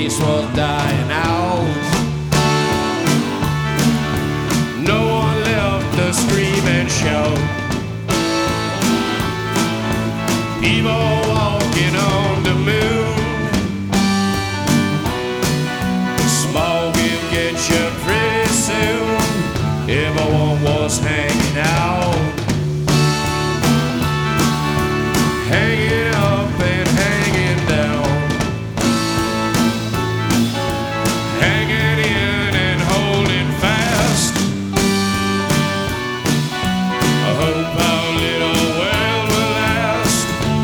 race was dying out. No one left to scream and shout. People walking on the moon. Smog will get you pretty soon. Everyone was hanging out, hanging up and hanging down, hanging in and holding fast. I hope our little world will last.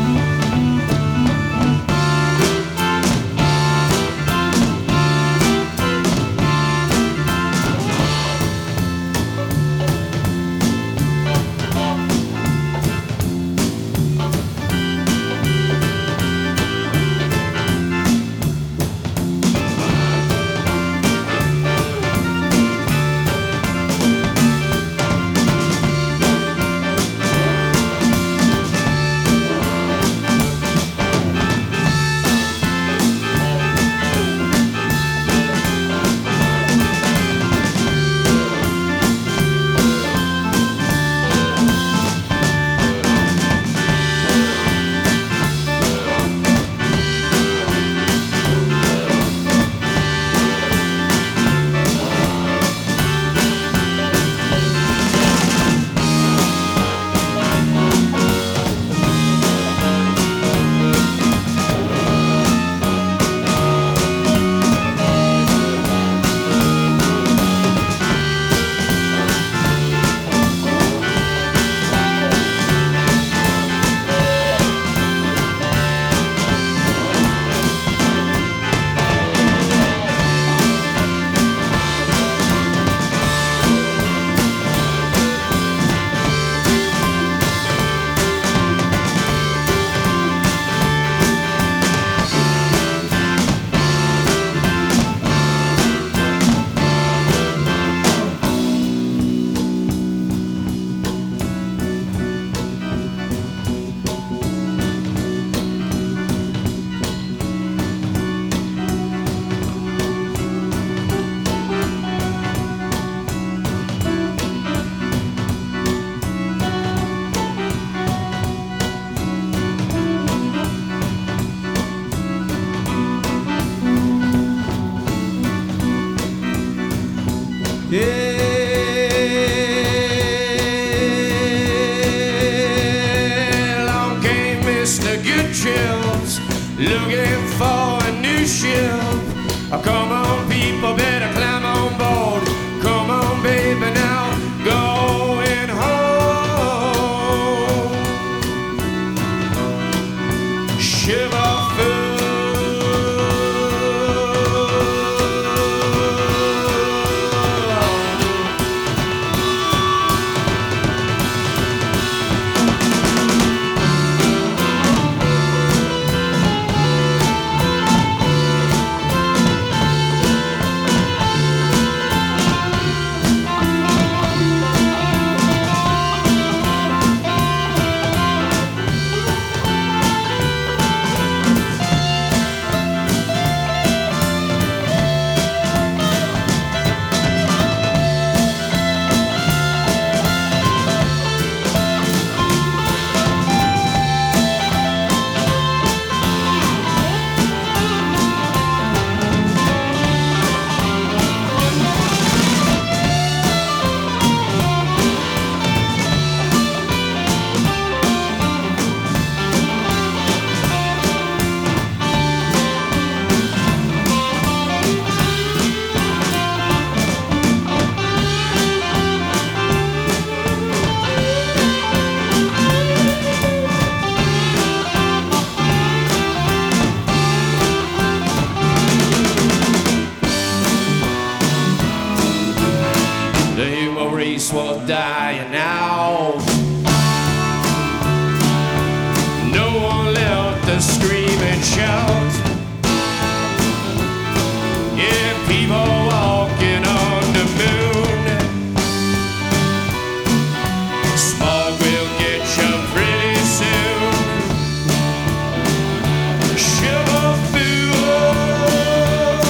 Along came Mr. Goodchills, looking for a new ship. Come on, people, better climb on board. Come on, baby, now going home. Shiver race was dying out. No one left to scream and shout. Yeah, people walking on the moon. Smog will get you pretty soon. Shiver through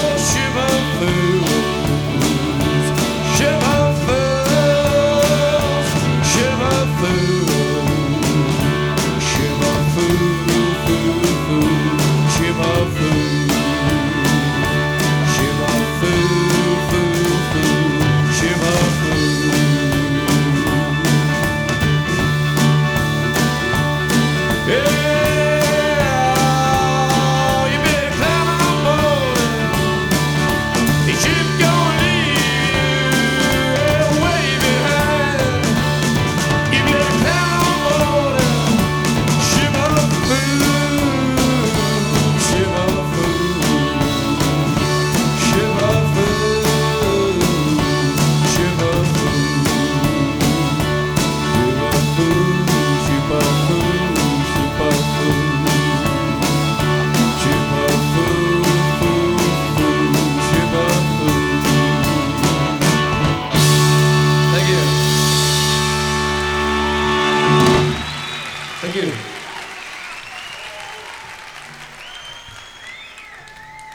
you.